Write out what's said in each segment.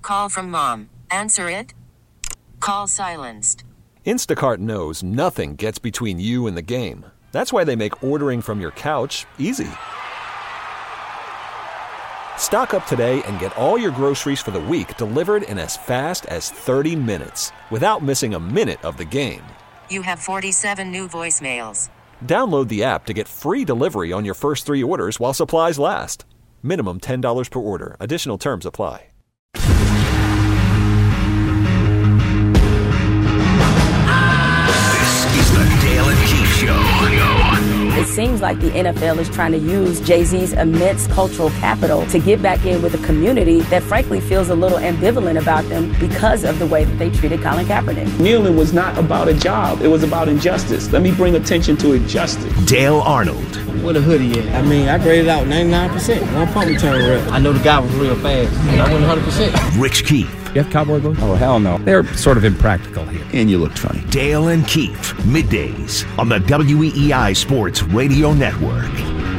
call from mom. Answer it. Call silenced. Instacart knows nothing gets between you and the game. That's why they make ordering from your couch easy. Stock up today and get all your groceries for the week delivered in as fast as 30 minutes without missing a minute of the game. You have 47 new voicemails. Download the app to get free delivery on your first 3 orders while supplies last. Minimum $10 per order. Additional terms apply. This is the Dale and Keith Show. It seems like the NFL is trying to use Jay-Z's immense cultural capital to get back in with a community that frankly feels a little ambivalent about them because of the way that they treated Colin Kaepernick. Kneeling was not about a job. It was about injustice. Let me bring attention to injustice. Dale Arnold. Where the hoodie at? I mean, I graded out 99%. One punt return rep. I know the guy was real fast. I went 100%. Rich Keith. You have cowboy boots? Oh, hell no. They're sort of impractical here. And you looked funny. Dale and Keith. Middays on the WEEI Sports Radio Network.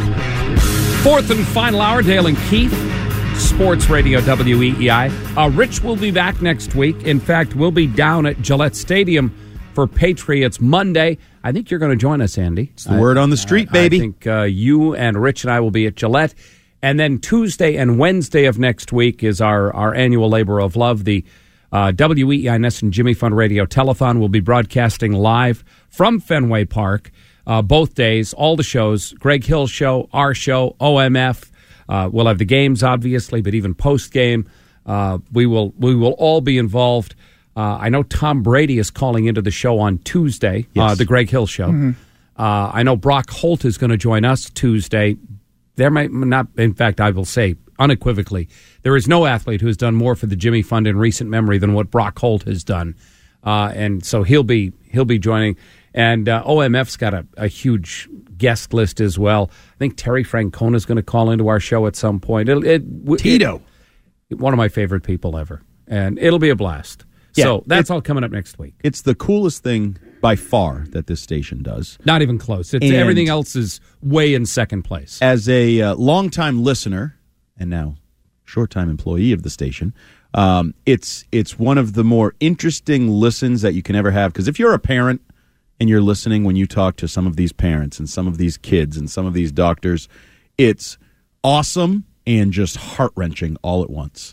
Fourth and final hour, Dale and Keith. Sports Radio WEEI. Rich will be back next week. In fact, we'll be down at Gillette Stadium for Patriots Monday. I think you're going to join us, Andy. It's the word on the street, baby. I think you and Rich and I will be at Gillette. And then Tuesday and Wednesday of next week is our annual Labor of Love. The WEEI Ness and Jimmy Fund Radio Telethon will be broadcasting live from Fenway Park both days, all the shows, Greg Hill's show, our show, OMF. We'll have the games, obviously, but even post-game, we will all be involved. I know Tom Brady is calling into the show on Tuesday, yes. The Greg Hill show. Mm-hmm. I know Brock Holt is going to join us Tuesday. There might not, in fact, I will say unequivocally, there is no athlete who has done more for the Jimmy Fund in recent memory than what Brock Holt has done, and so he'll be joining. And OMF's got a huge guest list as well. I think Terry Francona is going to call into our show at some point. Tito, one of my favorite people ever, and it'll be a blast. Yeah, so that's all coming up next week. It's the coolest thing by far that this station does. Not even close. Everything else is way in second place. As a longtime listener and now short-time employee of the station, it's one of the more interesting listens that you can ever have. Because if you're a parent and you're listening when you talk to some of these parents and some of these kids and some of these doctors, it's awesome and just heart-wrenching all at once.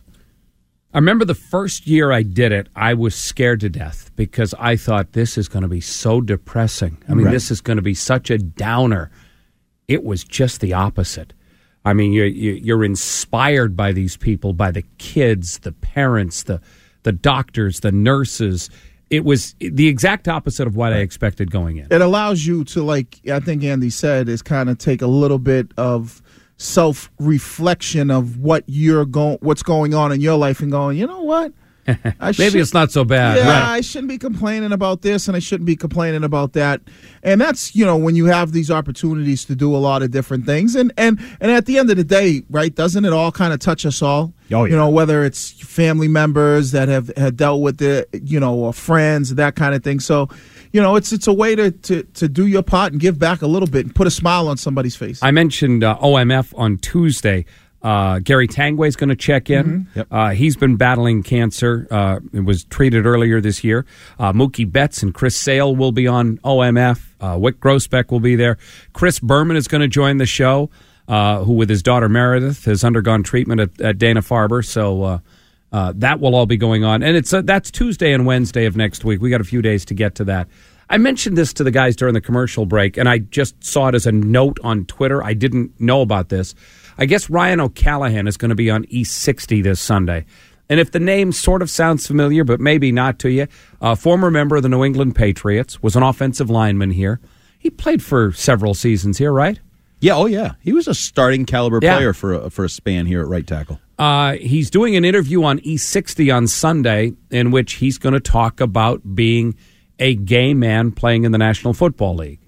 I remember the first year I did it, I was scared to death because I thought this is going to be so depressing. I mean, This is going to be such a downer. It was just the opposite. I mean, you're inspired by these people, by the kids, the parents, the doctors, the nurses. It was the exact opposite of what I expected going in. It allows you to, like I think Andy said, is kind of take a little bit of self-reflection of what's going on in your life and going, you know what? Maybe it's not so bad. Yeah, right. I shouldn't be complaining about this and I shouldn't be complaining about that. And that's, when you have these opportunities to do a lot of different things. And at the end of the day, right, doesn't it all kind of touch us all? Oh, yeah. Whether it's family members that have dealt with it, or friends, that kind of thing. So, it's a way to do your part and give back a little bit and put a smile on somebody's face. I mentioned OMF on Tuesday. Gary Tangway is going to check in. Mm-hmm. Yep. He's been battling cancer. It was treated earlier this year. Mookie Betts and Chris Sale will be on OMF. Wick Grossbeck will be there. Chris Berman is going to join the show, who with his daughter Meredith has undergone treatment at Dana-Farber. So that will all be going on. And that's Tuesday and Wednesday of next week. We got a few days to get to that. I mentioned this to the guys during the commercial break, and I just saw it as a note on Twitter. I didn't know about this. I guess Ryan O'Callahan is going to be on E60 this Sunday. And if the name sort of sounds familiar, but maybe not to you, former member of the New England Patriots, was an offensive lineman here. He played for several seasons here, right? Yeah, oh yeah. He was a starting caliber player for a span here at right tackle. He's doing an interview on E60 on Sunday in which he's going to talk about being a gay man playing in the National Football League.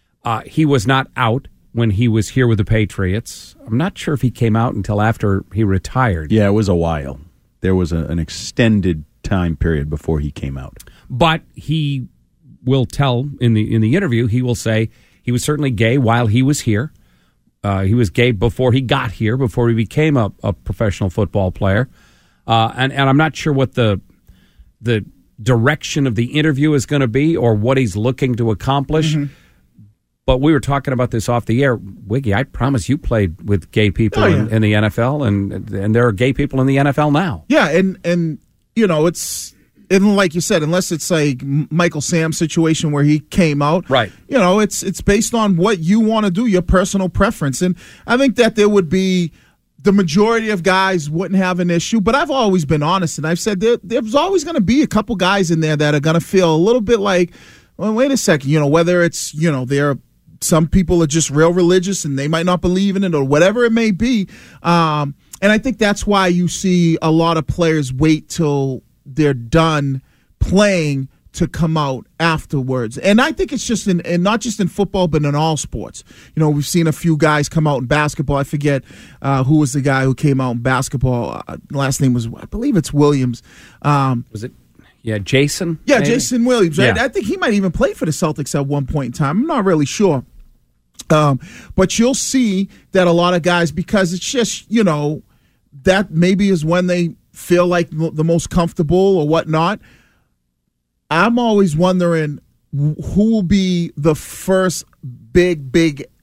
He was not out when he was here with the Patriots. I'm not sure if he came out until after he retired. Yeah, it was a while. There was an extended time period before he came out. But he will tell in the interview, he will say he was certainly gay while he was here. He was gay before he got here, before he became a professional football player. and I'm not sure what the direction of the interview is going to be or what he's looking to accomplish. Mm-hmm. But we were talking about this off the air. Wiggy, I promise you played with gay people in the NFL, and there are gay people in the NFL now. Yeah, and it's and like you said, unless it's like Michael Sam's situation where he came out, right? It's based on what you want to do, your personal preference, and I think that there would be the majority of guys wouldn't have an issue. But I've always been honest, and I've said there's always going to be a couple guys in there that are going to feel a little bit like, well, wait a second, whether it's they're some people are just real religious and they might not believe in it or whatever it may be. And I think that's why you see a lot of players wait till they're done playing to come out afterwards. And I think it's just and not just in football, but in all sports. We've seen a few guys come out in basketball. I forget who was the guy who came out in basketball. Last name was, I believe it's Williams. Was it? Yeah, Jason? Yeah, maybe? Jason Williams. Right? Yeah. I think he might even play for the Celtics at one point in time. I'm not really sure. But you'll see that a lot of guys, because it's just, that maybe is when they feel like the most comfortable or whatnot. I'm always wondering who will be the first big,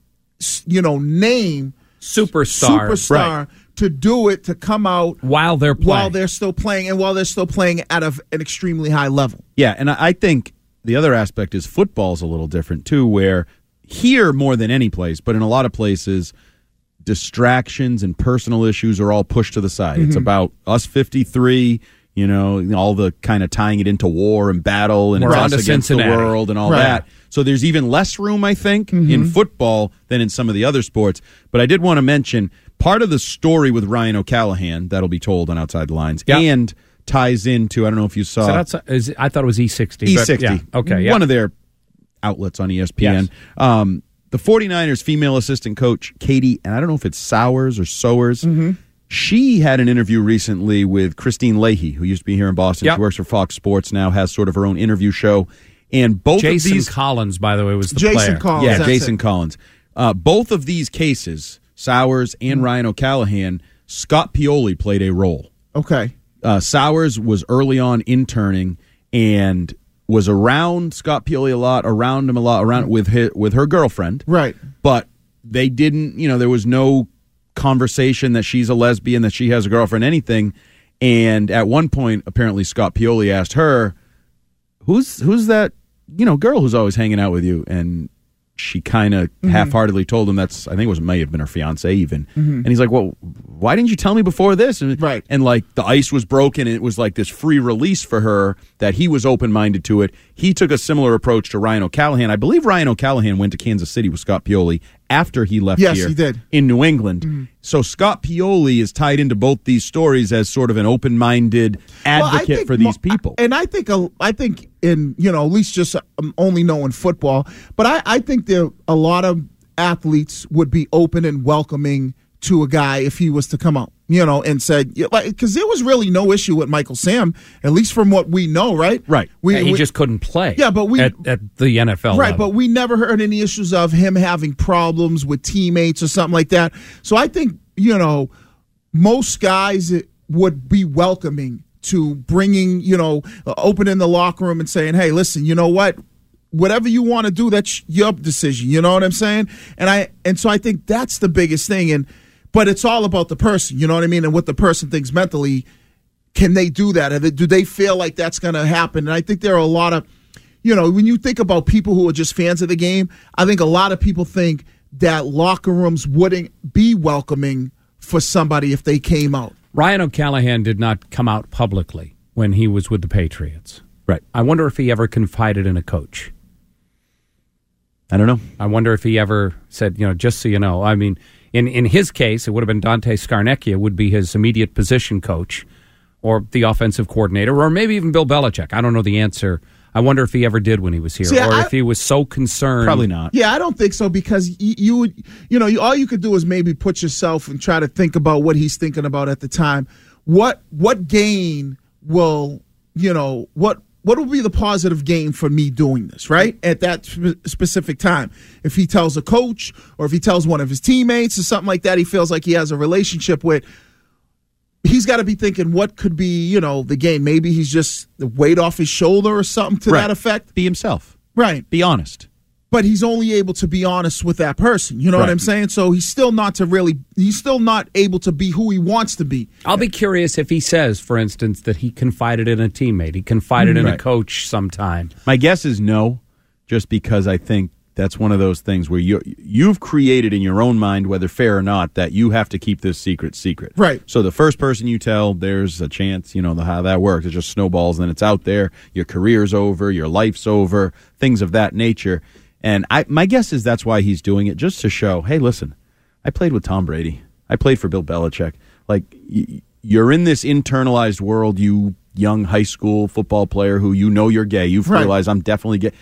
name superstar to do it, to come out while they're playing. While they're still playing, and while they're still playing at an extremely high level. Yeah, and I think the other aspect is football's a little different, too, where here more than any place, but in a lot of places, distractions and personal issues are all pushed to the side. Mm-hmm. It's about us 53, all the kind of tying it into war and battle and it's us against Cincinnati. The world and all that. So there's even less room, I think, in football than in some of the other sports. But I did want to mention part of the story with Ryan O'Callahan that'll be told on Outside the Lines and ties into, I don't know if you saw. I thought it was E60. E60. Yeah. Okay. Yeah. One of their outlets on ESPN. Yes. The 49ers female assistant coach, Katie, and I don't know if it's Sowers or Sowers, she had an interview recently with Christine Leahy, who used to be here in Boston. She works for Fox Sports now, has sort of her own interview show. And both Jason of these... Collins, by the way, was the Jason player. Collins. Yeah, Jason Collins. Both of these cases, Sowers and Ryan O'Callahan, Scott Pioli played a role. Okay. Sowers was early on interning and was around Scott Pioli a lot, around with her girlfriend. Right. But they didn't, there was no conversation that she's a lesbian, that she has a girlfriend, anything. And at one point, apparently Scott Pioli asked her, who's that, girl who's always hanging out with you? And she kind of half-heartedly told him may have been her fiance even. And he's like, well, why didn't you tell me before this? And, and like the ice was broken and it was like this free release for her that he was open-minded to it. He took a similar approach to Ryan O'Callahan. I believe Ryan O'Callahan went to Kansas City with Scott Pioli after he left here he did. In New England. So Scott Pioli is tied into both these stories as sort of an open-minded advocate for these people. And I think in, at least just only knowing football, but I think there a lot of athletes would be open and welcoming to a guy if he was to come out, and said, because there was really no issue with Michael Sam, at least from what we know, right? Right. He just couldn't play. Yeah, but at the NFL right, level. but we never heard any issues of him having problems with teammates or something like that. So I think, most guys would be welcoming to bringing, opening the locker room and saying, hey, listen, you know what? Whatever you want to do, that's your decision. You know what I'm saying? And so I think that's the biggest thing. But it's all about the person, you know what I mean? And what the person thinks mentally. Can they do that? Do they feel like that's going to happen? And I think there are a lot of, when you think about people who are just fans of the game, I think a lot of people think that locker rooms wouldn't be welcoming for somebody if they came out. Ryan O'Callahan did not come out publicly when he was with the Patriots. Right. I wonder if he ever confided in a coach. I don't know. I wonder if he ever said, just so you know. I mean, in his case, it would have been Dante Scarnecchia would be his immediate position coach or the offensive coordinator or maybe even Bill Belichick. I don't know the answer. I wonder if he ever did when he was here if he was so concerned. Probably not. Yeah, I don't think so because you would, all you could do is maybe put yourself and try to think about what he's thinking about at the time. What gain will, what will be the positive gain for me doing this, right? At that specific time. If he tells a coach or if he tells one of his teammates or something like that he feels like he has a relationship with, he's got to be thinking what could be, the game. Maybe he's just the weight off his shoulder or something to that effect. Be himself. Right. Be honest. But he's only able to be honest with that person. You know what I'm saying? So he's still not able to be who he wants to be. I'll be curious if he says, for instance, that he confided in a teammate. He confided in a coach sometime. My guess is no, just because I think that's one of those things where you've created in your own mind, whether fair or not, that you have to keep this secret. Right. So the first person you tell, there's a chance, how that works. It just snowballs, and then it's out there. Your career's over. Your life's over. Things of that nature. And my guess is that's why he's doing it, just to show, hey, listen, I played with Tom Brady. I played for Bill Belichick. Like, you're in this internalized world, you young high school football player who you're gay. You've realized I'm definitely gay.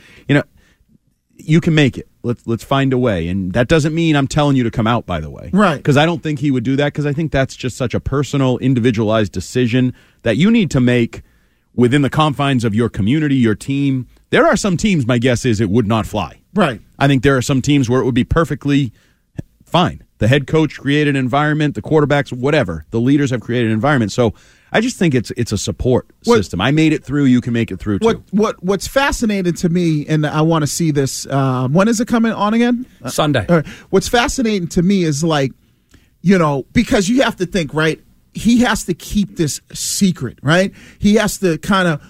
You can make it. Let's find a way. And that doesn't mean I'm telling you to come out, by the way. Right. Because I don't think he would do that, because I think that's just such a personal, individualized decision that you need to make within the confines of your community, your team. There are some teams, my guess is, it would not fly. Right. I think there are some teams where it would be perfectly fine. The head coach created an environment, the quarterbacks, whatever. The leaders have created an environment. So I just think it's a support system. I made it through, you can make it through too. What's fascinating to me, and I want to see this, when is it coming on again? Sunday. What's fascinating to me is because you have to think, right? He has to keep this secret, right? He has to kind of,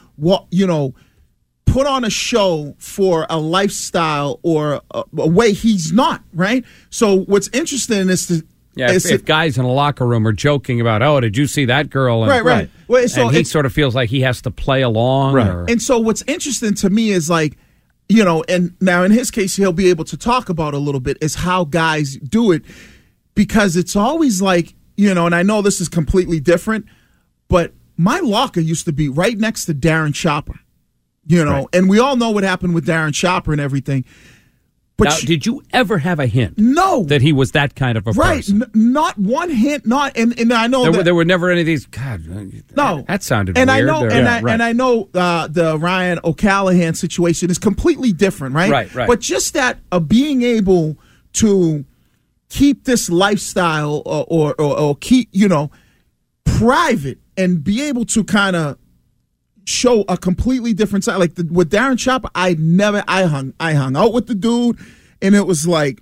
put on a show for a lifestyle or a way he's not, right? So what's interesting is if guys in a locker room are joking about, oh, did you see that girl? And, right. Well, so and he sort of feels like he has to play along. Right. And so what's interesting to me is and now in his case, he'll be able to talk about a little bit is how guys do it, because it's always and I know this is completely different, but my locker used to be right next to Darren Chopper. And we all know what happened with Darren Chopper and everything. But now, did you ever have a hint? No, that he was that kind of a person. Not one hint. Not, and I know there were never any of these. God, no, that sounded and weird. I know, and I know the Ryan O'Callahan situation is completely different, right? Right. But just that of being able to keep this lifestyle or keep private and be able to kind of show a completely different side. Like with Darren Chopper, I hung out with the dude, and it was like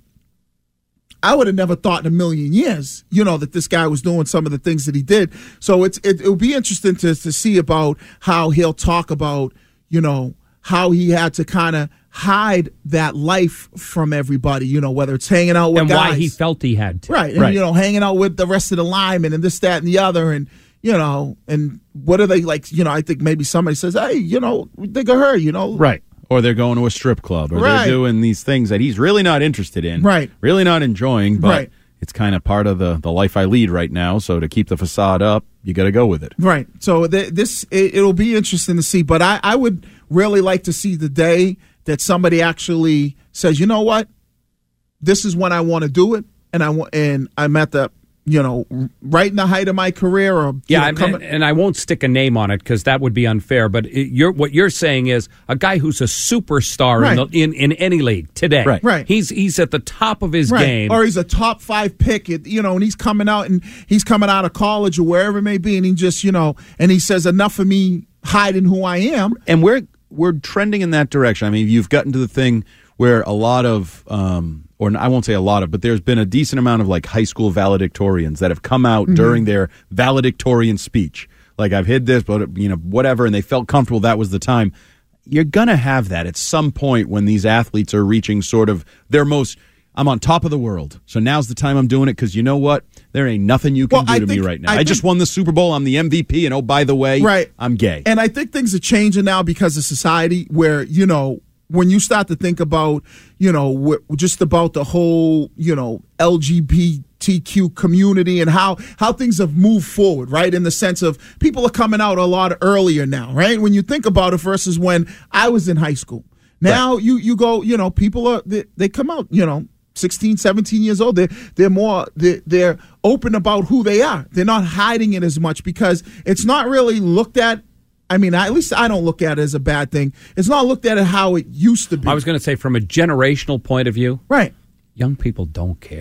I would have never thought in a million years, that this guy was doing some of the things that he did. So it'll be interesting to see about how he'll talk about, how he had to kind of hide that life from everybody, whether it's hanging out with and guys. Why he felt he had to. Right. And, hanging out with the rest of the linemen and this, that, and the other. And, and what are they like? I think maybe somebody says, hey, think of her, Right. Or they're going to a strip club, or they're doing these things that he's really not interested in. Right. Really not enjoying, but it's kind of part of the life I lead right now. So to keep the facade up, you got to go with it. Right. So it'll be interesting to see. But I would really like to see the day that somebody actually says, you know what, this is when I want to do it, and I'm at the right in the height of my career. Or and I won't stick a name on it because that would be unfair. But what you're saying is a guy who's a superstar in any league today. Right. He's at the top of his game, or he's a top 5 pick. And he's coming out of college or wherever it may be, and he just and he says enough of me hiding who I am. And we're trending in that direction. I mean, you've gotten to the thing where a lot of or I won't say a lot of, but there's been a decent amount of high school valedictorians that have come out during their valedictorian speech. Like, I've hid this, but whatever, and they felt comfortable that was the time. You're going to have that at some point when these athletes are reaching sort of their most, I'm on top of the world, so now's the time I'm doing it, because you know what? There ain't nothing you can do to me right now. I just won the Super Bowl, I'm the MVP, and oh, by the way, I'm gay. And I think things are changing now because of society where, when you start to think about, just about the whole, LGBTQ community and how things have moved forward, right? In the sense of people are coming out a lot earlier now, right? When you think about it versus when I was in high school. Now you go, people they come out, 16, 17 years old. They're open about who they are. They're not hiding it as much because it's not really looked at. I mean, at least I don't look at it as a bad thing. It's not looked at how it used to be. I was going to say, from a generational point of view, right? Young people don't care.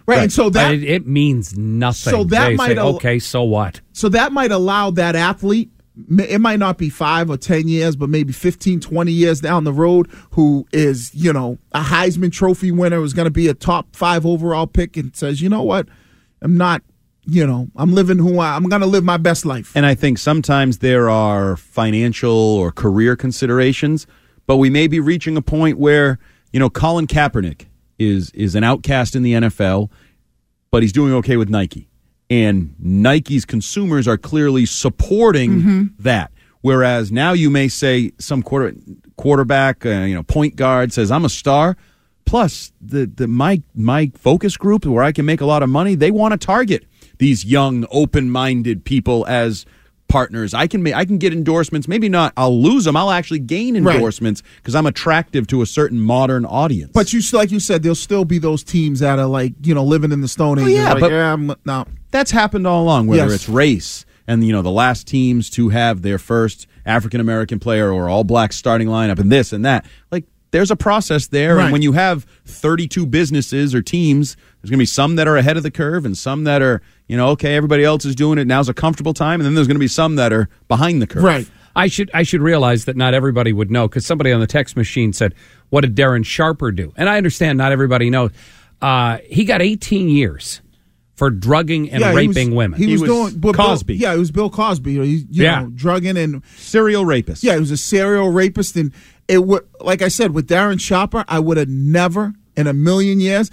Right, and so that it means nothing. So that they might say, okay, so what? So that might allow that athlete, it might not be 5 or 10 years, but maybe 15, 20 years down the road, who is, a Heisman Trophy winner, who's going to be a top 5 overall pick, and says, you know what, I'm not, I'm living I'm going to live my best life. And I think sometimes there are financial or career considerations, but we may be reaching a point where, Colin Kaepernick is an outcast in the NFL, but he's doing okay with Nike. And Nike's consumers are clearly supporting that. Whereas now you may say some quarterback, point guard says, I'm a star. Plus, my focus group where I can make a lot of money, they want to target these young, open-minded people as partners. I can get endorsements. Maybe not. I'll lose them. I'll actually gain endorsements because I'm attractive to a certain modern audience. But like you said, there'll still be those teams that are living in the Stone Age. No. That's happened all along, whether it's race and, the last teams to have their first African-American player or all-black starting lineup and this and that. There's a process there, and when you have 32 businesses or teams, there's going to be some that are ahead of the curve and some that are, okay, everybody else is doing it, now's a comfortable time, and then there's going to be some that are behind the curve. Right. I should realize that not everybody would know, because somebody on the text machine said, what did Darren Sharper do? And I understand not everybody knows. He got 18 years for drugging and raping women. He was doing Cosby. It was Bill Cosby. Drugging and serial rapist. Yeah, he was a serial rapist, and it would, like I said, with Darren Sharper, I would have never in a million years,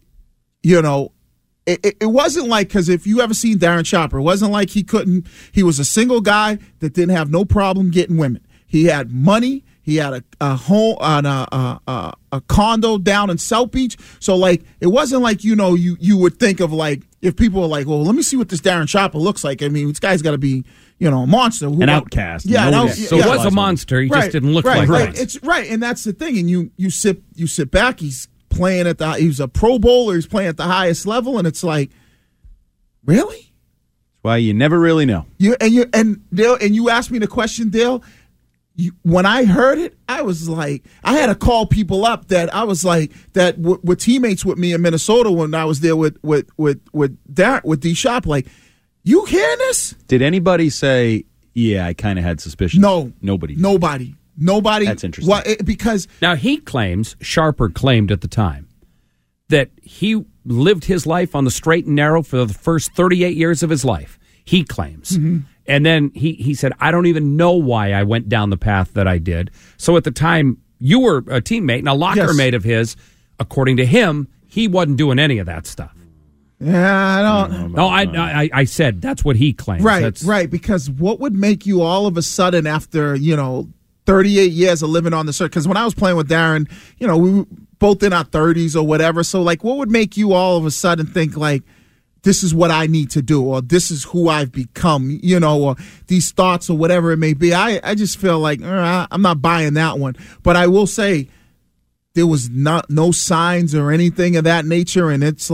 it wasn't like, because if you ever seen Darren Sharper, it wasn't like he was a single guy that didn't have no problem getting women. He had money. He had a home on a condo down in South Beach. So it wasn't like, you would think of if people were like, well, let me see what this Darren Sharper looks like. I mean, this guy's got to be, a monster. An outcast. Yeah. So he was a monster. He just didn't look like one. It's right. And that's the thing. And you sit back. He's playing he's a Pro Bowler. He's playing at the highest level. And it's like, really? That's why you never really know. Dale, and you asked me the question, Dale. When I heard it, I was like, I had to call people up that I was like, that were teammates with me in Minnesota when I was there with D Shop. Like, you hearing this? Did anybody say, yeah, I kind of had suspicions? No. Nobody. That's interesting. Because now Sharper claimed at the time that he lived his life on the straight and narrow for the first 38 years of his life. He claims. Mm-hmm. And then he said, I don't even know why I went down the path that I did. So at the time, you were a teammate and a locker mate of his. According to him, he wasn't doing any of that stuff. Yeah, I don't. No, I said that's what he claims. Right. Because what would make you all of a sudden after 38 years of living on the circuit? Because when I was playing with Darren, we were both in our 30s or whatever. So what would make you all of a sudden think this is what I need to do, or this is who I've become, or these thoughts or whatever it may be? I just feel like I'm not buying that one. But I will say there was no signs or anything of that nature, and it's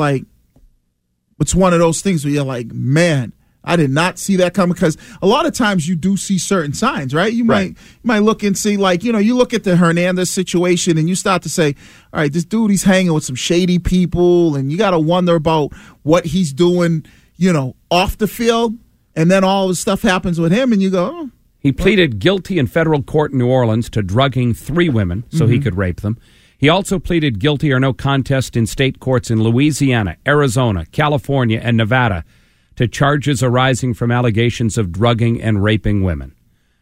one of those things where you're like, man, I did not see that coming, because a lot of times you do see certain signs, right? You might look and see, you look at the Hernandez situation and you start to say, all right, this dude, he's hanging with some shady people, and you got to wonder about what he's doing, off the field, and then all this stuff happens with him, and you go, oh. He pleaded guilty in federal court in New Orleans to drugging 3 women so he could rape them. He also pleaded guilty or no contest in state courts in Louisiana, Arizona, California, and Nevada to charges arising from allegations of drugging and raping women.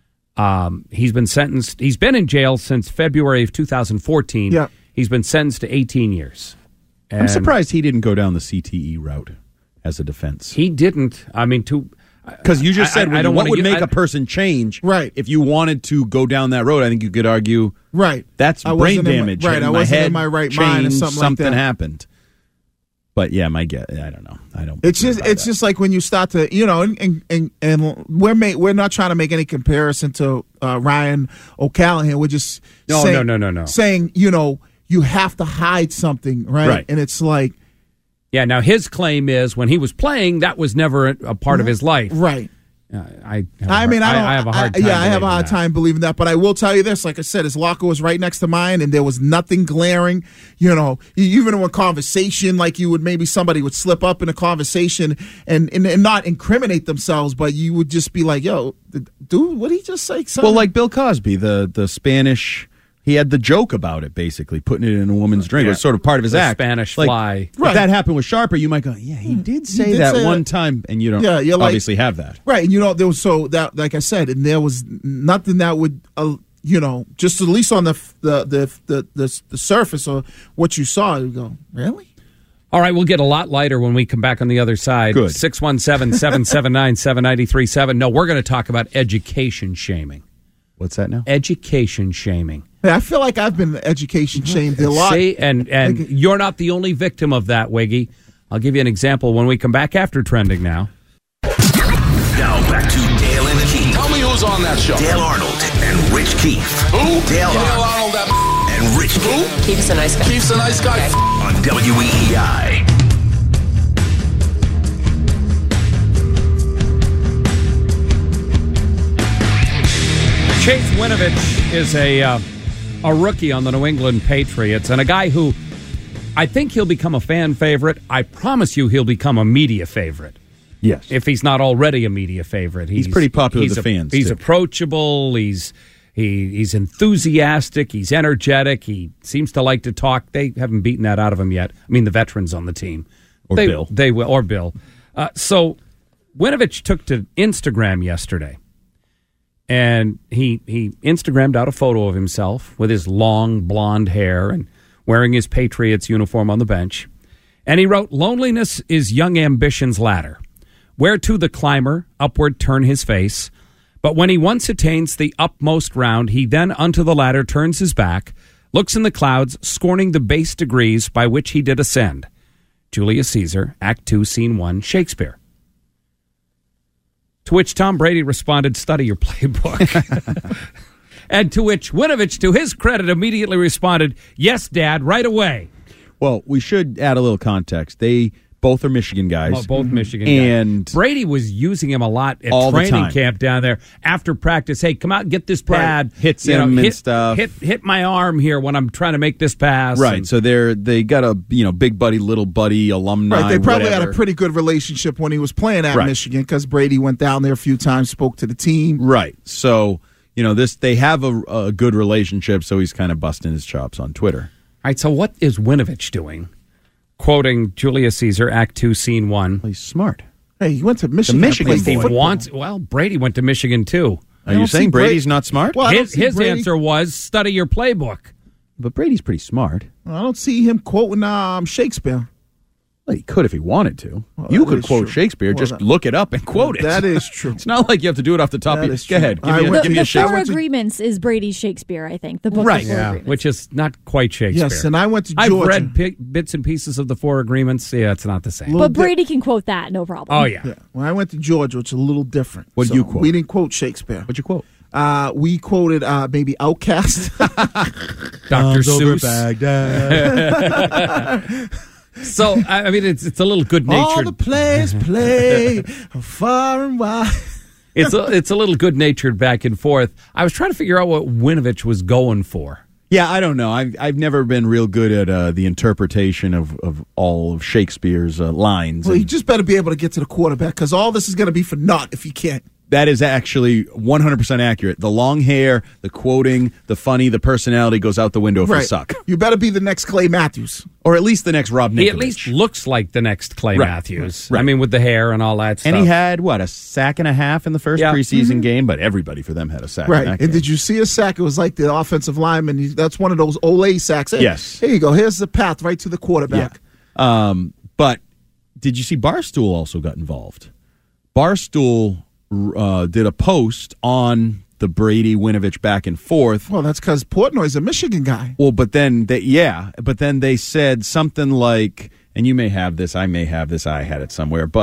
He's been sentenced. He's been in jail since February of 2014. Yeah. He's been sentenced to 18 years. I'm surprised he didn't go down the CTE route as a defense. He didn't. I mean, because you just said what would make a person change. Right. If you wanted to go down that road, I think you could argue. Right. That's brain damage. I wasn't in my right mind or something like that. Happened. But yeah, my guess, I don't know. I don't. It's just like when you start to, and we're not trying to make any comparison to Ryan O'Callaghan. We're just saying, you have to hide something, right? And it's like, yeah. Now his claim is when he was playing, that was never a part of his life, right? I have a hard time. I have a hard that. time believing that. But I will tell you this: like I said, his locker was right next to mine, and there was nothing glaring. You know, even in a conversation, like you would maybe somebody would slip up in a conversation and not incriminate themselves, but you would just be like, "Yo, dude, what did he just say?" Well, like Bill Cosby, the Spanish. He had the joke about it, basically, putting it in a woman's drink. It was sort of part of his act. Spanish fly. If that happened with Sharper, you might go, yeah, he did say that one time, and you don't obviously have that. Right, and there was like I said, and there was nothing that would, just at least on the surface or what you saw, you go, really? All right, we'll get a lot lighter when we come back on the other side. Good. 617-779-7937. No, we're going to talk about education shaming. What's that now? Education shaming. Yeah, I feel like I've been education shamed a lot. See, and you're not the only victim of that, Wiggy. I'll give you an example when we come back after Trending Now. Now back to Dale and Keith. Tell me who's on that show. Dale Arnold and Rich Keefe. Who? Dale Arnold and Rich Keefe. Keith's a nice guy. Keith's a nice guy. On WEEI. Chase Winovich is a rookie on the New England Patriots, and a guy who I think he'll become a fan favorite. I promise you he'll become a media favorite. Yes. If he's not already a media favorite. He's pretty popular with the fans, He's too. approachable. He's enthusiastic. He's energetic. He seems to like to talk. They haven't beaten that out of him yet. I mean, the veterans on the team. Bill. They will. Or Bill. So Winovich took to Instagram yesterday. And he Instagrammed out a photo of himself with his long blonde hair and wearing his Patriots uniform on the bench. And he wrote, "Loneliness is young ambition's ladder. Whereto the climber upward turn his face. But when he once attains the upmost round, he then unto the ladder turns his back, looks in the clouds, scorning the base degrees by which he did ascend." Julius Caesar, Act 2, Scene 1, Shakespeare. To which Tom Brady responded, "Study your playbook." And to which Winovich, to his credit, immediately responded, "Yes, Dad, right away." Well, we should add a little context. They both are Michigan guys. Oh, both Michigan and guys. Brady was using him a lot at all training the time. Camp down there. After practice, "Hey, come out and get this pad." Right. Hits him and stuff. Hit my arm here when I'm trying to make this pass. Right. And So they got a big buddy, little buddy, alumni. Right, they probably whatever. had a pretty good relationship when he was playing at Right. Michigan because Brady went down there a few times, spoke to the team. Right. So, they have a good relationship, so he's kind of busting his chops on Twitter. All right, so what is Winovich doing? Quoting Julius Caesar, Act 2, Scene 1. Well, he's smart. Hey, he went to Michigan. Michigan to play boy. football. Brady went to Michigan, too. Are you saying Brady's not smart? Well, I don't His see Brady- answer was, "Study your playbook." But Brady's pretty smart. I don't see him quoting Shakespeare. Well, he could if he wanted to. Well, You that could is quote true. Shakespeare. Well, Just that- look it up and quote it. That is true. It's not like you have to do it off the top That of your is Go true. ahead. I Give went- me the a Four Shakespeare. Agreements is Brady's Shakespeare, I think. The book Right. of Four Yeah, Agreements. which is not quite Shakespeare. Yes, and I went to I've Georgia. read bits and pieces of the Four Agreements. Yeah, it's not the same. Little But Brady can quote that, no problem. Oh, yeah. Yeah. When I went to Georgia, it's a little different. What'd you quote? We didn't quote Shakespeare. What'd you quote? We quoted maybe Outcast. Dr. Seuss. Baghdad. So, I mean, it's a little All good-natured. the players play far and wide. It's a little good-natured back and forth. I was trying to figure out what Winovich was going for. Yeah, I don't know. I've never been real good at the interpretation of all of Shakespeare's lines. Well, and you just better be able to get to the quarterback because all this is going to be for naught if you can't. that is actually 100% accurate. The long hair, the quoting, the funny, the personality goes out the window if you suck. You better be the next Clay Matthews. Or at least the next Rob Ninkovich. He at least looks like the next Clay Right, Matthews. right. I mean, with the hair and all that stuff. And he had, a sack and a half in the first preseason game, but everybody for them had a sack in Right. that And game. did you see a sack? It was like the offensive lineman. That's one of those Olay sacks. Hey, Yes. Here you go. Here's the path right to the quarterback. Yeah. But did you see Barstool also got involved? Barstool did a post on the Brady Winovich back and forth. Well, that's because Portnoy's a Michigan guy. Well, but then they said something like, and you may have this, I may have this, I had it somewhere, but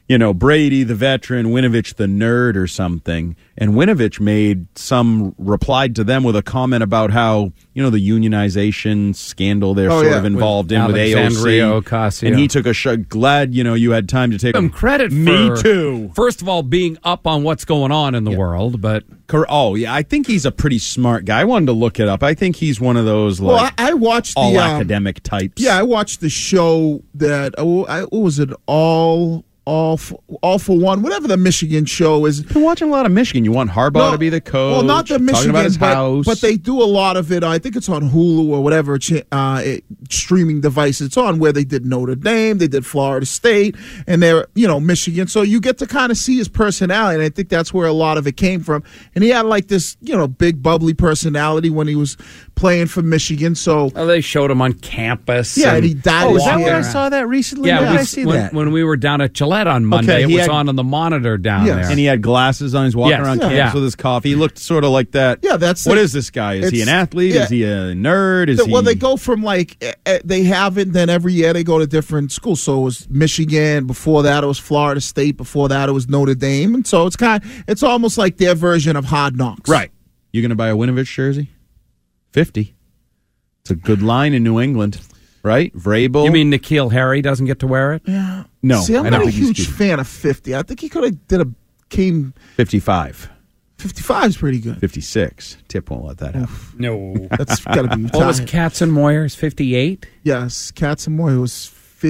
Brady, the veteran, Winovich, the nerd or something. And Winovich replied to them with a comment about how, the unionization scandal they're sort of involved in with Alexandria AOC. Ocasio. And he took a shot. Glad, you had time to take some credit for, me too. First of all, being up on what's going on in the world, but... Oh, yeah, I think he's a pretty smart guy. I wanted to look it up. I think he's one of those, I watched all academic types. Yeah, I watched the show that, what was it, All for One, whatever the Michigan show is. I've been watching a lot of Michigan. You want Harbaugh to be the coach. Well, not the Michigan, talking about his house. But they do a lot of it. I think it's on Hulu or whatever streaming device it's on, where they did Notre Dame, they did Florida State, and they're, Michigan. So you get to kind of see his personality, and I think that's where a lot of it came from. And he had like this, big bubbly personality when he was playing for Michigan. So they showed him on campus. Yeah, and he died. Oh, is that where I saw that recently? Yeah, I see that. When we were down at Gillette on Monday, it was on the monitor down there. And he had glasses on. He's walking around campus with his coffee. He looked sort of like that. Yeah, that's what is this guy? Is he an athlete? Is he a nerd? Well, they go from they have it, then every year they go to different schools. So it was Michigan. Before that, it was Florida State. Before that, it was Notre Dame. And so it's almost like their version of Hard Knocks. Right. You going to buy a Winovich jersey? 50. It's a good line in New England, right? Vrabel. You mean N'Keal Harry doesn't get to wear it? Yeah. No. See, I'm not a huge fan of 50. I think he could have came 55. 55 is pretty good. 56. Tip won't let that happen. No. That's got to be What was Katzenmoyer's 58? Yes, Katzenmoyer was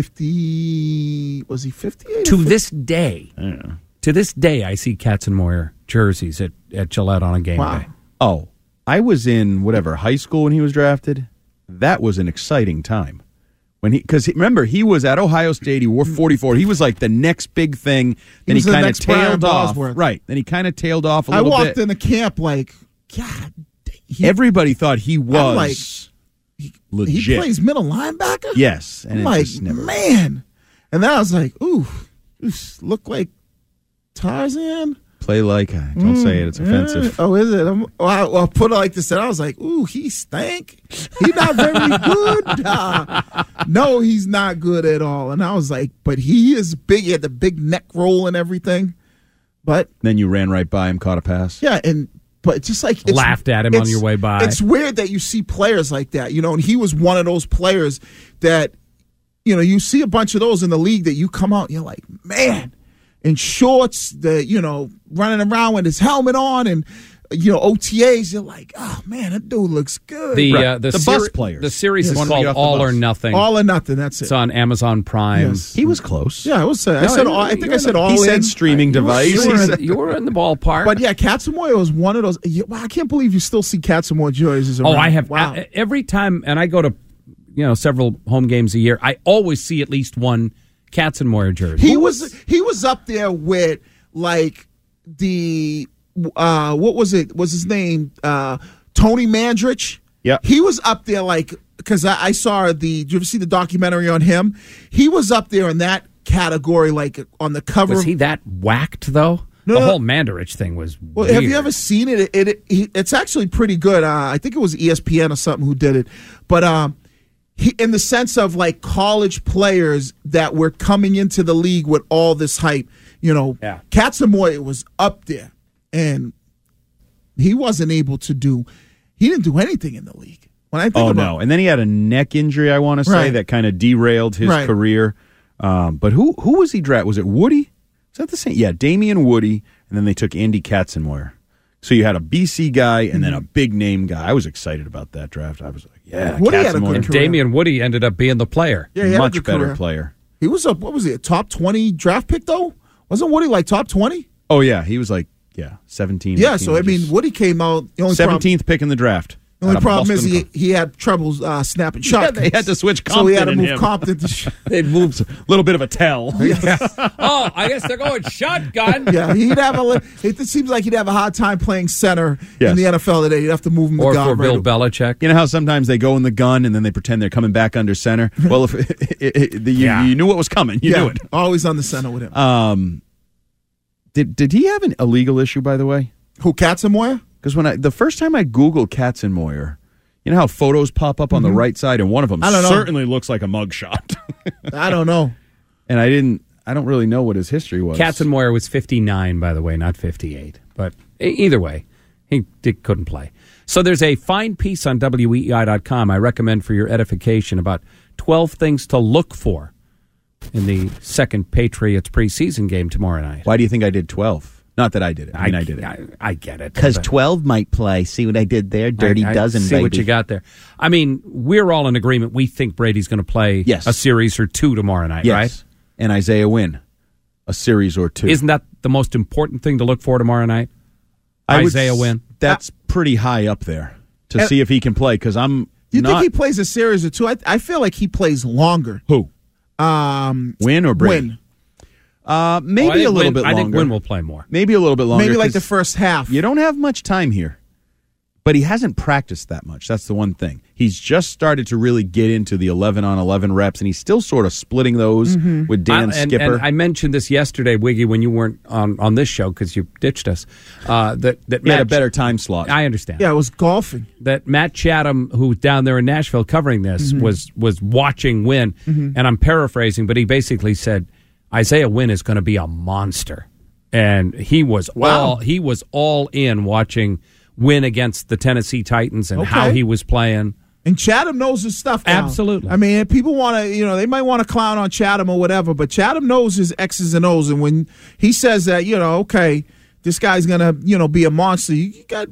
50. Was he 58? To this day. To this day, I see Katzenmoyer jerseys at Gillette on a game day. Oh, I was in high school when he was drafted. That was an exciting time. Because remember, he was at Ohio State. He wore 44. He was like the next big thing. Then he kind of tailed off. Right. Then he kind of tailed off a little bit. I walked in the camp like, God. Everybody thought he was legit. He plays middle linebacker? Yes. And I'm like, man. And then I was like, ooh, this look like Tarzan. Play like, don't say it, it's offensive. Oh, is it? I'll put it like this. And I was like, ooh, he stank. He's not very good. No, he's not good at all. And I was like, but he is big. He had the big neck roll and everything. But then you ran right by him, caught a pass. Yeah, but just like laughed at him on your way by. It's weird that you see players like that, and he was one of those players that, you see a bunch of those in the league that you come out and you're like, man, in shorts, running around with his helmet on and, OTAs, you're like, oh, man, that dude looks good. The bus players. The series is called All or Nothing. All or Nothing, that's it. It's on Amazon Prime. Yes. He was close. Yeah, I said I said all in. He said streaming device. You were in the ballpark. But yeah, Katzenmoyer was one of those. I can't believe you still see Katzenmoyer jerseys around. Oh, I have. Wow. Every time, and I go to, several home games a year, I always see at least one Katzenmoyer jersey. He was up there with like the what was it? Was his name Tony Mandrich? Yeah, he was up there like because I saw did you ever see the documentary on him? He was up there in that category, like on the cover. Was he that whacked though? The whole Mandarich thing was weird. Have you ever seen it? It's actually pretty good. I think it was ESPN or something who did it, but he, in the sense of like college players that were coming into the league with all this hype, Katzenmoyer was up there, and he wasn't able to do. He didn't do anything in the league. When I think no, and then he had a neck injury. I want to say that kind of derailed his career. But who was he drafted? Was it Woody? Is that the same? Yeah, Damian Woody, and then they took Andy Katzenmoyer. So you had a BC guy and then a big name guy. I was excited about that draft. I was like, yeah, Woody had a good and Damian Woody ended up being the player. Yeah, much better player. He was a top 20 draft pick though. Wasn't Woody like top 20? Oh yeah, he was like 17. Yeah, so I mean, Woody came out the only 17th pick in the draft. The only problem is he had trouble snapping shots. Yeah, they had to switch Compton. So he had to move Compton to They'd moved a little bit of a tell. Oh, I guess they're going shotgun. Yeah, it seems like he'd have a hard time playing center in the NFL today. You'd have to move him or to for Bill Belichick. You know how sometimes they go in the gun and then they pretend they're coming back under center? Well, if you knew what was coming. You knew it. Always on the center with him. Did he have an illegal issue, by the way? Who, Katzenmoyer? Because the first time I Googled Katzenmoyer, you know how photos pop up on the right side, and one of them certainly looks like a mugshot. I don't know. And I I don't really know what his history was. Katzenmoyer was 59, by the way, not 58. But either way, he couldn't play. So there's a fine piece on WEEI.com I recommend for your edification about 12 things to look for in the second Patriots preseason game tomorrow night. Why do you think I did 12? Not that I did it. I did it. I get it. Because 12 might play. See what I did there? Dirty dozen, see baby. what you got there. I mean, we're all in agreement. We think Brady's going to play a series or two tomorrow night, right? And Isaiah Wynn, a series or two. Isn't that the most important thing to look for tomorrow night? Isaiah Wynn? That's pretty high up there to see if he can play, because I'm You think he plays a series or two? I feel like he plays longer. Who? Wynn or Brady? Wynn. Maybe a little bit longer. I think Wynn will play more. Maybe a little bit longer. Maybe like the first half. You don't have much time here. But he hasn't practiced that much. That's the one thing. He's just started to really get into the 11-on-11 reps, and he's still sort of splitting those with Dan Skipper. And I mentioned this yesterday, Wiggy, when you weren't on this show because you ditched us. That he had a better time slot. I understand. Yeah, it was golfing. That Matt Chatham, who was down there in Nashville covering this, was watching Wynn, and I'm paraphrasing, but he basically said Isaiah Wynn is going to be a monster, and he was all in watching Win against the Tennessee Titans and how he was playing. And Chatham knows his stuff now. Absolutely. I mean, people want to, they might want to clown on Chatham or whatever, but Chatham knows his X's and O's. And when he says that, this guy's going to, be a monster, you got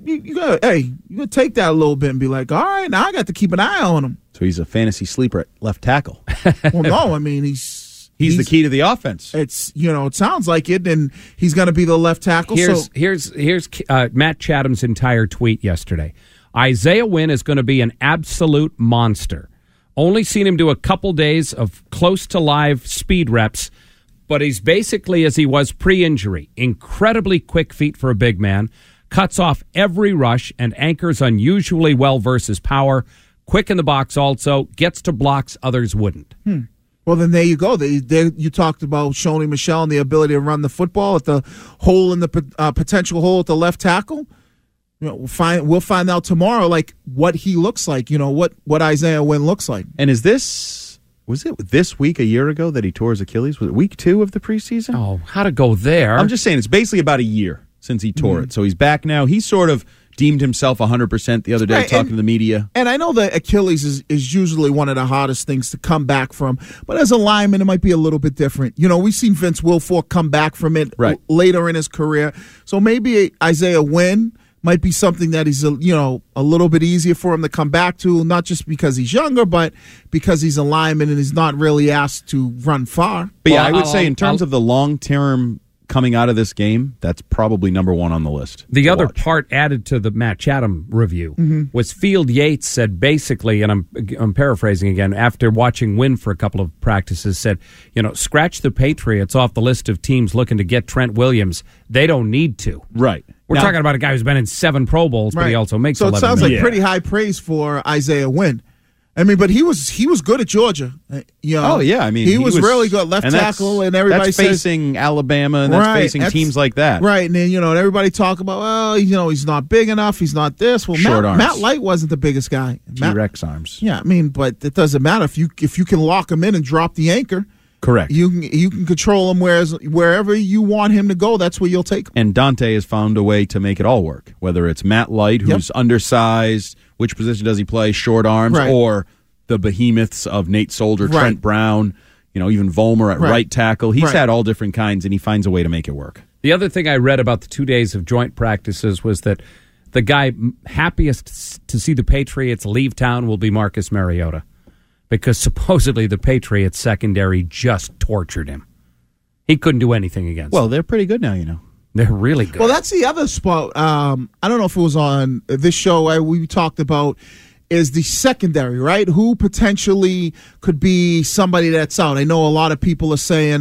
to take that a little bit and be like, all right, now I got to keep an eye on him. So he's a fantasy sleeper at left tackle. Well, no, I mean, he's the key to the offense. It's it sounds like it, and he's going to be the left tackle. Here's Matt Chatham's entire tweet yesterday. Isaiah Wynn is going to be an absolute monster. Only seen him do a couple days of close to live speed reps, but he's basically as he was pre-injury. Incredibly quick feet for a big man, cuts off every rush and anchors unusually well versus power. Quick in the box also, gets to blocks others wouldn't. Well, then there you go. You talked about Shoney Michel and the ability to run the football at the hole in the potential hole at the left tackle. We'll find out tomorrow, like what he looks like. What Isaiah Wynn looks like. And was it this week a year ago that he tore his Achilles? Was it week 2 of the preseason? Oh, how to go there? I'm just saying it's basically about a year since he tore it, so he's back now. He sort of deemed himself 100% the other day talking to the media. And I know that Achilles is usually one of the hardest things to come back from, but as a lineman, it might be a little bit different. We've seen Vince Wilfork come back from it later in his career. So maybe Isaiah Wynn might be something that is a little bit easier for him to come back to, not just because he's younger, but because he's a lineman and he's not really asked to run far. But I would say in terms of the long-term coming out of this game, that's probably number one on the list. The other part added to the Matt Chatham review was Field Yates said basically, and I'm paraphrasing again, after watching Wynn for a couple of practices, said, scratch the Patriots off the list of teams looking to get Trent Williams. They don't need to. Right. We're talking about a guy who's been in 7 Pro Bowls, but he also makes 11 million. So it sounds million. like pretty high praise for Isaiah Wynn. I mean, but he was good at Georgia. Oh yeah, I mean he was really good left tackle, and everybody that's says facing Alabama, and that's facing teams like that, right? And then everybody talk about he's not big enough, he's not this. Well, Matt Light wasn't the biggest guy. T-Rex arms. Yeah, I mean, but it doesn't matter if you can lock him in and drop the anchor. Correct. You can control him wherever you want him to go. That's where you'll take him. And Dante has found a way to make it all work. Whether it's Matt Light, who's undersized, which position does he play? Short arms, or the behemoths of Nate Soldier, Trent Brown, even Vollmer at right tackle. He's had all different kinds, and he finds a way to make it work. The other thing I read about the 2 days of joint practices was that the guy happiest to see the Patriots leave town will be Marcus Mariota, because supposedly the Patriots secondary just tortured him. He couldn't do anything against them. Well, they're pretty good now, They're really good. Well, that's the other spot. I don't know if it was on this show we talked about is the secondary, right? Who potentially could be somebody that's out. I know a lot of people are saying,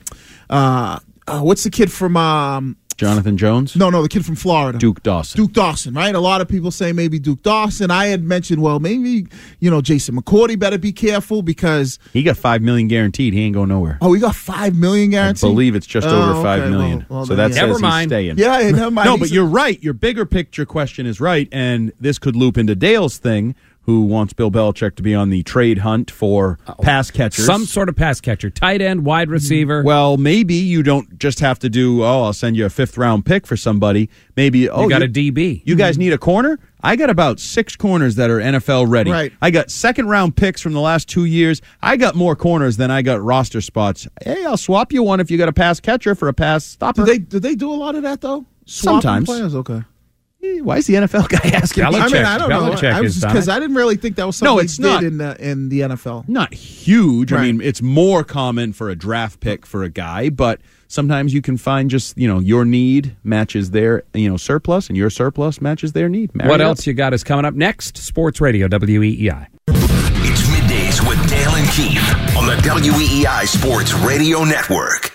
what's the kid from... Jonathan Jones? No, the kid from Florida. Duke Dawson, right? A lot of people say maybe Duke Dawson. I had mentioned, well, maybe, Jason McCourty better be careful because... He got $5 million guaranteed. He ain't going nowhere. Oh, he got $5 million guaranteed? I believe it's just over $5 million. Well, so that says he's staying. Yeah, never mind. No, but you're right. Your bigger picture question is right, and this could loop into Dale's thing. who wants Bill Belichick to be on the trade hunt for pass catchers. Some sort of pass catcher. Tight end, wide receiver. Well, maybe you don't just have to do, I'll send you a 5th-round pick for somebody. Maybe, you got a DB. You guys need a corner? I got about 6 corners that are NFL ready. Right. I got 2nd-round picks from the last 2 years. I got more corners than I got roster spots. Hey, I'll swap you one if you got a pass catcher for a pass stopper. Do they do a lot of that, though? Swapping Sometimes. Players? Okay. Why is the NFL guy asking? Belichick. I don't know. Because I didn't really think that was something it's not in the NFL. Not huge. Right. I mean, it's more common for a draft pick for a guy, but sometimes you can find just, your need matches their, surplus, and your surplus matches their need. What else you got is coming up next? Sports Radio, WEEI. It's Middays with Dale and Keith on the WEEI Sports Radio Network.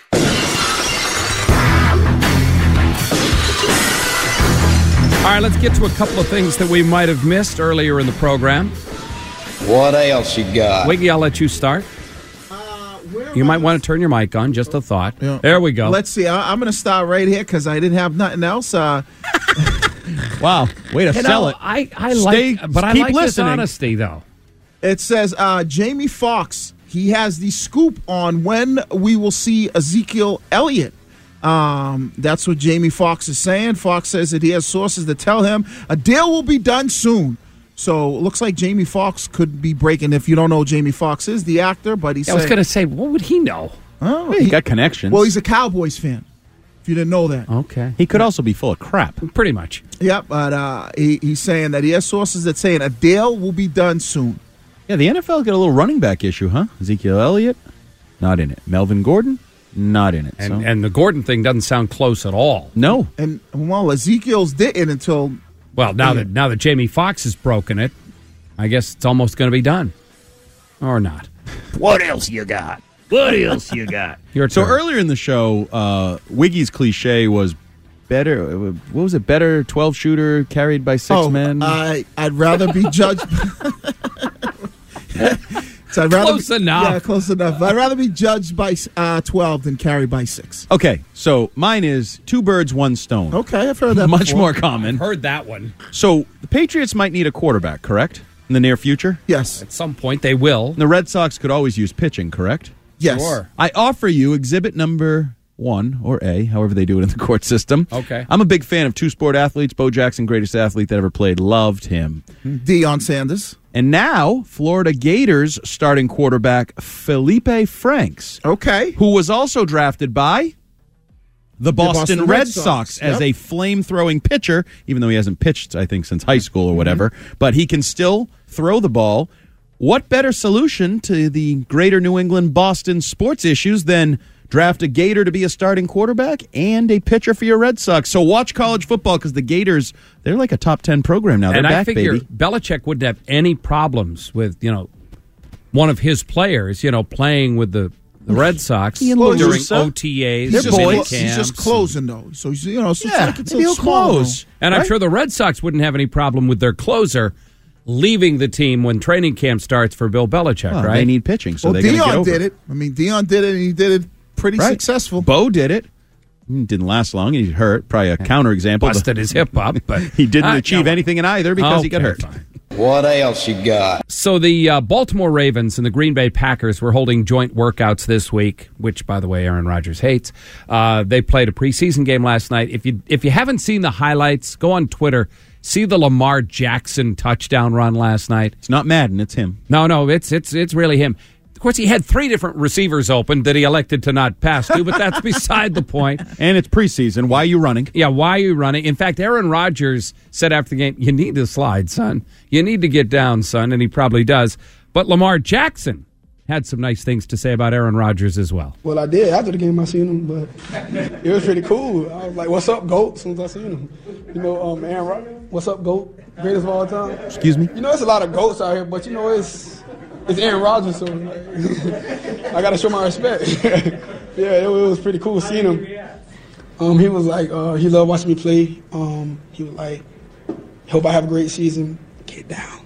All right, let's get to a couple of things that we might have missed earlier in the program. What else you got? Wiggy, I'll let you start. You might want to turn your mic on, just a thought. Yeah. There we go. Let's see. I'm going to start right here because I didn't have nothing else. Wow, way to sell it. I like this honesty, though. It says Jamie Foxx, he has the scoop on when we will see Ezekiel Elliott. That's what Jamie Foxx is saying. Fox says that he has sources that tell him a deal will be done soon. So it looks like Jamie Foxx could be breaking. If you don't know who Jamie Foxx is, the actor, but he's. I was going to say, what would he know? Oh, he got connections. Well, he's a Cowboys fan. If you didn't know that. Okay. He could also be full of crap. Pretty much. Yep, but he's saying that he has sources that saying a deal will be done soon. Yeah, the NFL got a little running back issue, huh? Ezekiel Elliott, not in it. Melvin Gordon, not in it. And the Gordon thing doesn't sound close at all. No. And, well, Ezekiel's didn't until... Well, now that Jamie Foxx has broken it, I guess it's almost going to be done. Or not. What else you got? What else you got? Your So turn. earlier in the show, Wiggy's cliche was better. What was it? Better 12-shooter carried by 6 men? I'd rather be judged... So close enough. Yeah, close enough. I'd rather be judged by 12 than carried by 6. Okay, so mine is 2 birds, 1 stone. Okay, I've heard that Much before. more common. Heard that one. So the Patriots might need a quarterback, correct? In the near future? Yes. At some point they will. And the Red Sox could always use pitching, correct? Yes. Sure. I offer you exhibit number 1, or A, however they do it in the court system. Okay. I'm a big fan of 2 sport athletes. Bo Jackson, greatest athlete that ever played. Loved him. Deion Sanders. And now, Florida Gators starting quarterback Felipe Franks. Okay. Who was also drafted by the Boston Red Sox as a flame-throwing pitcher, even though he hasn't pitched, I think, since high school or whatever. But he can still throw the ball. What better solution to the greater New England-Boston sports issues than draft a Gator to be a starting quarterback and a pitcher for your Red Sox? So watch college football because the Gators, they're like a top 10 program now. They're and back, I figure baby. Belichick wouldn't have any problems with, one of his players, playing with the Red Sox during OTAs. He's camps. He's just closing, though. So, maybe he'll close. And I'm sure the Red Sox wouldn't have any problem with their closer leaving the team when training camp starts for Bill Belichick, right? They need pitching, so well, they got to get Deion over did it. I mean, Deion did it, and he did it pretty successful. Bo did it. Didn't last long. He hurt. Probably a counterexample. Busted his hip up, but he didn't achieve anything in either because he got hurt. Fine. What else you got? So the Baltimore Ravens and the Green Bay Packers were holding joint workouts this week, which, by the way, Aaron Rodgers hates. They played a preseason game last night. If you haven't seen the highlights, go on Twitter. See the Lamar Jackson touchdown run last night. It's not Madden. It's him. No, it's really him. Of course, he had 3 different receivers open that he elected to not pass to, but that's beside the point. And it's preseason. Why are you running? Yeah, why are you running? In fact, Aaron Rodgers said after the game, you need to slide, son. You need to get down, son, and he probably does. But Lamar Jackson had some nice things to say about Aaron Rodgers as well. Well, I did. After the game, I seen him, but it was pretty cool. I was like, what's up, GOAT, as soon as I seen him. Aaron Rodgers, what's up, GOAT, greatest of all time. Excuse me? It's a lot of GOATs out here, but, it's Aaron Rodgers, so I got to show my respect. Yeah, it was pretty cool seeing him. He was like, he loved watching me play. He was like, hope I have a great season. Get down.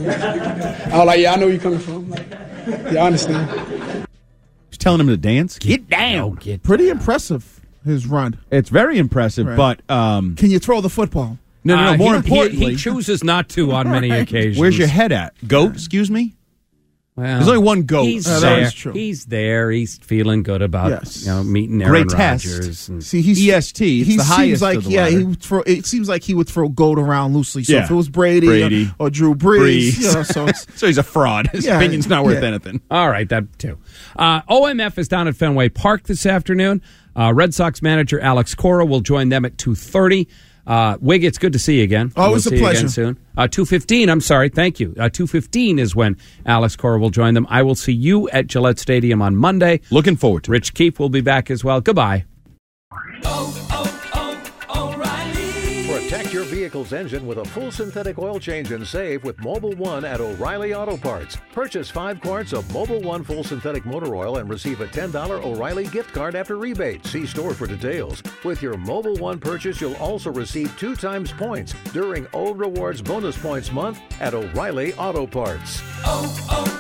I was like, yeah, I know where you're coming from. Like, yeah, I understand. He's telling him to dance? Get down. Pretty impressive, his run. It's very impressive, Right. but... Can you throw the football? No. More importantly, he chooses not to on many occasions. Where's your head at? Goat? Excuse me. Well, there's only one goat. He's that there. is true. He's there. He's feeling good about meeting Aaron Great test. Rodgers. And See, he's EST. It's the highest like of the ladder. it seems like he would throw goat around loosely. So Yeah. if it was Brady. Or Drew Brees, you know, so it's, So he's a fraud. His opinion's not worth anything. All right, that too. OMF is down at Fenway Park this afternoon. Red Sox manager Alex Cora will join them at 2:30. Wig, it's good to see you again. Always a see you pleasure. again soon. 2:15, I'm sorry, thank you. 2:15 is when Alex Cora will join them. I will see you at Gillette Stadium on Monday. Looking forward to it. Rich Keefe will be back as well. Goodbye. Protect your vehicle's engine with a full synthetic oil change and save with Mobil 1 at O'Reilly Auto Parts. Purchase 5 quarts of Mobil 1 full synthetic motor oil and receive a $10 O'Reilly gift card after rebate. See store for details. With your Mobil 1 purchase, you'll also receive 2 times points during O Rewards Bonus Points Month at O'Reilly Auto Parts.